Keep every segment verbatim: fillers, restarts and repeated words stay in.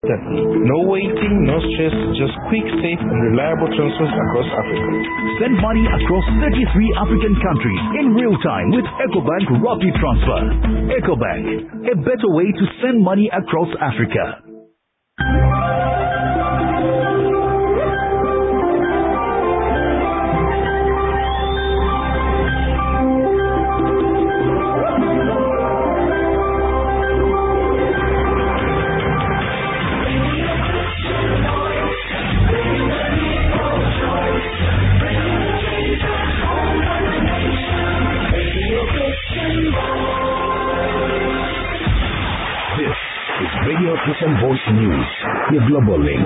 No waiting, no stress, just quick, safe, and reliable transfers across Africa. Send money across thirty-three African countries in real time with EcoBank Rapid Transfer. EcoBank, a better way to send money across Africa. Radio Christian Voice News, your global link.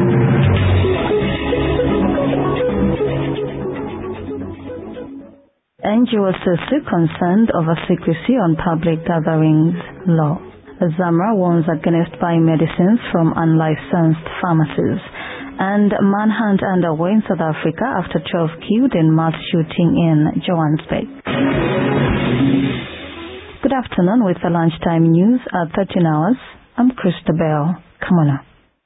N G O C C concerned over secrecy on public gatherings law. Zamra warns against buying medicines from unlicensed pharmacies. And manhunt underway in South Africa after twelve killed in mass shooting in Johannesburg. Good afternoon with the lunchtime news at thirteen hours. I'm Christabel Kamona.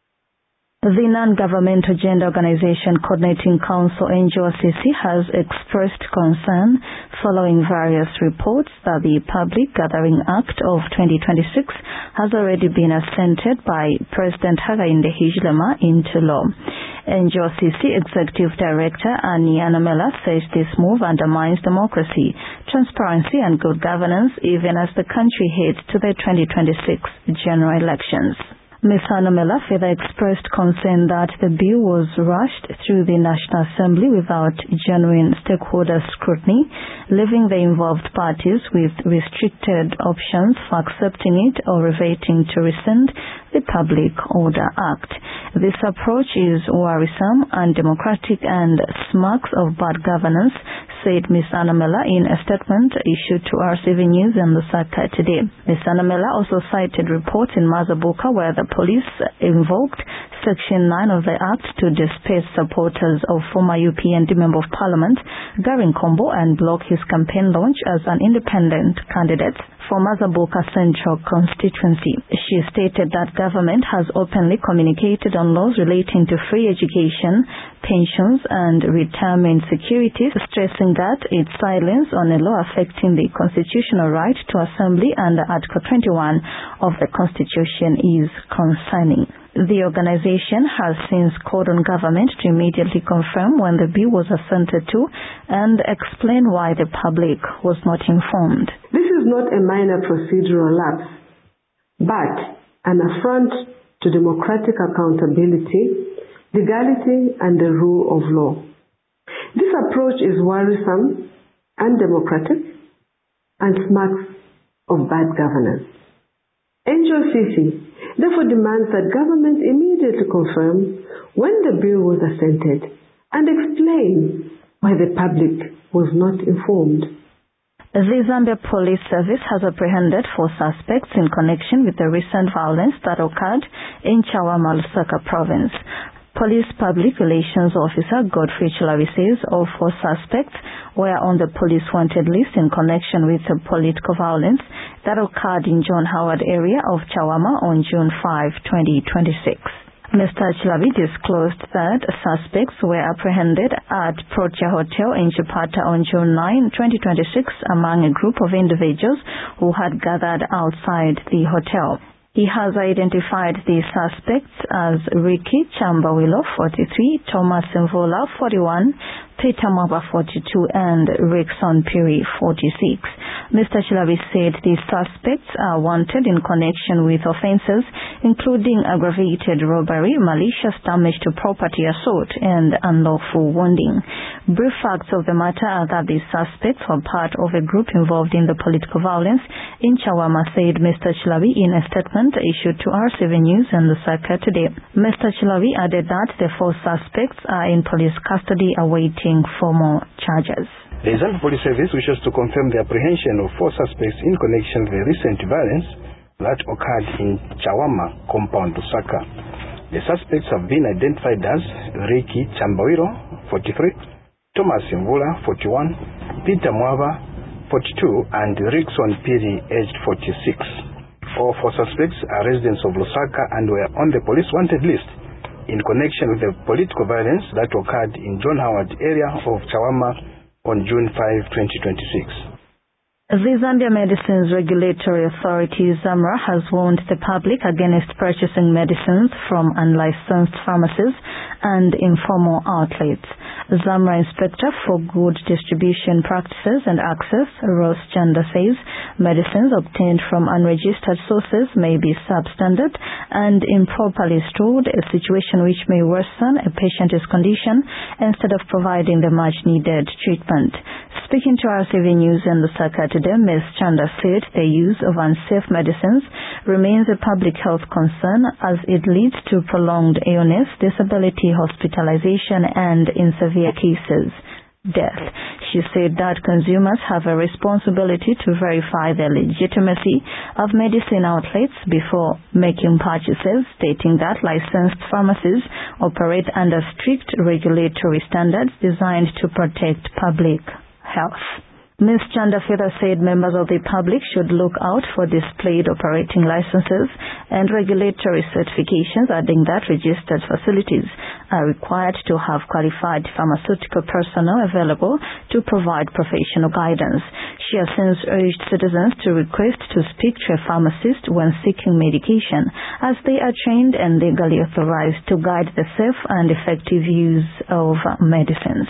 The non-governmental gender organization Coordinating Council N G O C C has expressed concern following various reports that the Public Gathering Act of twenty twenty-six has already been assented by President Hakainde Hichilema into law. N G O C C Executive Director Annie Anamela says this move undermines democracy, transparency and good governance even as the country heads to the twenty twenty-six general elections. Miz Anamela further expressed concern that the bill was rushed through the National Assembly without genuine stakeholder scrutiny, leaving the involved parties with restricted options for accepting it or reverting to rescind the Public Order Act. This approach is worrisome, undemocratic and smacks of bad governance, said Miz Anamela in a statement issued to R C V News and Lusaka today. Miz Anamela also cited reports in Mazabuka where the police invoked Section nine of the Act to disperse supporters of former U P N D Member of Parliament Gary Nkombo and block his campaign launch as an independent candidate for Mazabuka Central constituency. She stated that government has openly communicated on laws relating to free education, pensions and retirement security, stressing that its silence on a law affecting the constitutional right to assembly under Article twenty-one of the Constitution is concerning. The organization has since called on government to immediately confirm when the bill was assented to and explain why the public was not informed. This is not a minor procedural lapse, but an affront to democratic accountability, legality, and the rule of law. This approach is worrisome, undemocratic, and smacks of bad governance. N G O C C therefore demands that government immediately confirm when the bill was assented and explain why the public was not informed. The Zambia Police Service has apprehended four suspects in connection with the recent violence that occurred in Chawama, Lusaka province. Police Public Relations Officer Godfrey Chilabi says all four suspects were on the police wanted list in connection with the political violence that occurred in John Howard area of Chawama on June fifth, twenty twenty-six. Mister Chilabi disclosed that suspects were apprehended at Protea Hotel in Chipata on June ninth, twenty twenty-six among a group of individuals who had gathered outside the hotel. He has identified the suspects as Ricky Chambawilo, forty-three, Thomas Mvula, forty-one, Peter Mwaba, forty-two, and Rickson Piri, forty-six. Mister Chilabi said the suspects are wanted in connection with offences including aggravated robbery, malicious damage to property, assault, and unlawful wounding. Brief facts of the matter are that the suspects were part of a group involved in the political violence in Chawama, said Mister Chilabi in a statement issued to R C V News and Lusaka today. Mister Chilabi added that the four suspects are in police custody awaiting formal charges. The Zambia Police Service wishes to confirm the apprehension of four suspects in connection with the recent violence that occurred in Chawama compound, Lusaka. The suspects have been identified as Ricky Chambawiro, forty-three, Thomas Mvula, forty-one, Peter Mwaba, forty-two, and Rickson Piri, aged forty-six. All four suspects are residents of Lusaka and were on the police wanted list in connection with the political violence that occurred in John Howard area of Chawama on June fifth, twenty twenty-six. The Zambia Medicines Regulatory Authority, ZAMRA, has warned the public against purchasing medicines from unlicensed pharmacies and informal outlets. ZAMRA Inspector for Good Distribution Practices and Access, Ross Chanda, says medicines obtained from unregistered sources may be substandard and improperly stored, a situation which may worsen a patient's condition instead of providing the much-needed treatment. Speaking to R C V News in Lusaka today, Miz Chanda said the use of unsafe medicines remains a public health concern as it leads to prolonged illness, disability, hospitalization, and in severe cases, death. She said that consumers have a responsibility to verify the legitimacy of medicine outlets before making purchases, stating that licensed pharmacies operate under strict regulatory standards designed to protect public health. Miz Chanda further said members of the public should look out for displayed operating licenses and regulatory certifications, adding that registered facilities are required to have qualified pharmaceutical personnel available to provide professional guidance. She has since urged citizens to request to speak to a pharmacist when seeking medication, as they are trained and legally authorized to guide the safe and effective use of medicines.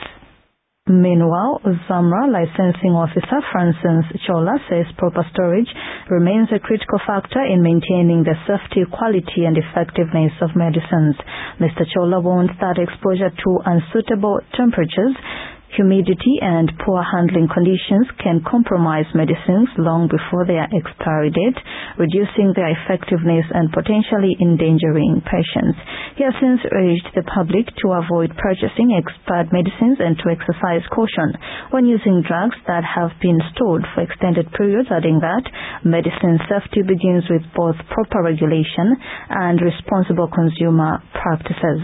Meanwhile, ZAMRA licensing officer Francis Chola says proper storage remains a critical factor in maintaining the safety, quality, and effectiveness of medicines. Mister Chola warned that exposure to unsuitable temperatures, humidity, and poor handling conditions can compromise medicines long before their expiry date, reducing their effectiveness and potentially endangering patients. He has since urged the public to avoid purchasing expired medicines and to exercise caution when using drugs that have been stored for extended periods, adding that medicine safety begins with both proper regulation and responsible consumer practices.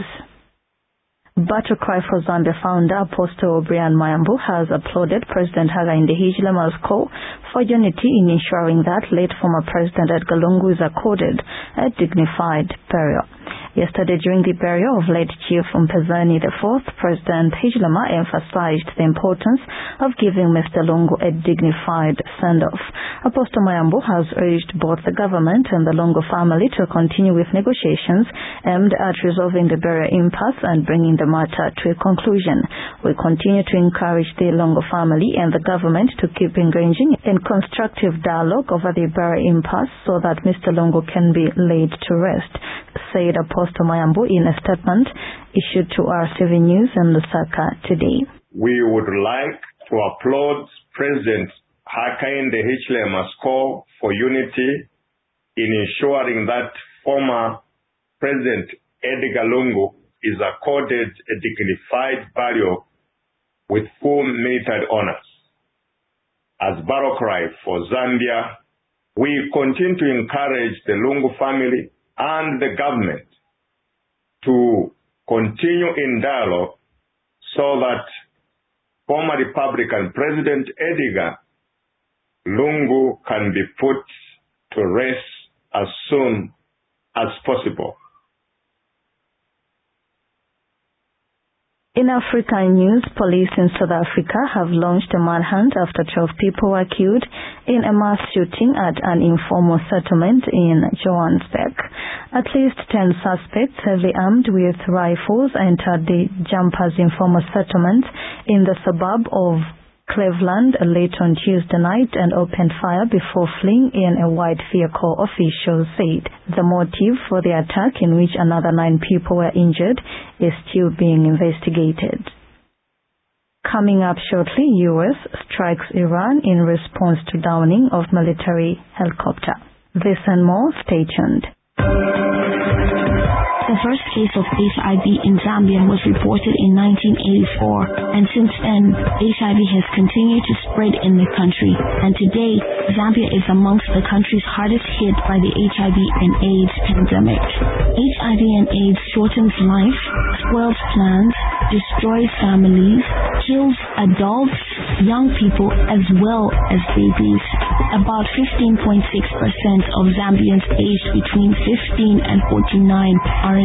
Battle Cry for Zambia founder Apostle Brian Mayambu has applauded President Hakainde Hichilema's call for unity in ensuring that late former President Edgar Lungu is accorded a dignified burial. Yesterday, during the burial of late Chief Mpezani the fourth, President Hichilema emphasized the importance of giving Mister Lungu a dignified send-off. Apostle Mayambu has urged both the government and the Lungu family to continue with negotiations aimed at resolving the burial impasse and bringing the matter to a conclusion. We continue to encourage the Lungu family and the government to keep engaging in constructive dialogue over the burial impasse so that Mister Lungu can be laid to rest, said Apostle Mayambu in a statement issued to R C V News in Lusaka today. We would like to applaud President Hakainde Hichilema's call for unity in ensuring that former President Edgar Lungu is accorded a dignified burial with full military honors. As Battle Cry for Zambia, we continue to encourage the Lungu family and the government to continue in dialogue so that former Republican President Edgar Lungu can be put to rest as soon as possible. In African news, police in South Africa have launched a manhunt after twelve people were killed in a mass shooting at an informal settlement in Johannesburg. At least ten suspects, heavily armed with rifles, entered the Jumpers informal settlement in the suburb of Cleveland late on Tuesday night and opened fire before fleeing in a white vehicle, officials said. The motive for the attack, in which another nine people were injured, is still being investigated. Coming up shortly, U S strikes Iran in response to downing of military helicopter. This and more, stay tuned. The first case of H I V in Zambia was reported in nineteen eighty-four, and since then, H I V has continued to spread in the country, and today, Zambia is amongst the countries hardest hit by the H I V and AIDS pandemic. H I V and AIDS shortens life, spoils plans, destroys families, kills adults, young people, as well as babies. About fifteen point six percent of Zambians aged between fifteen and forty-nine are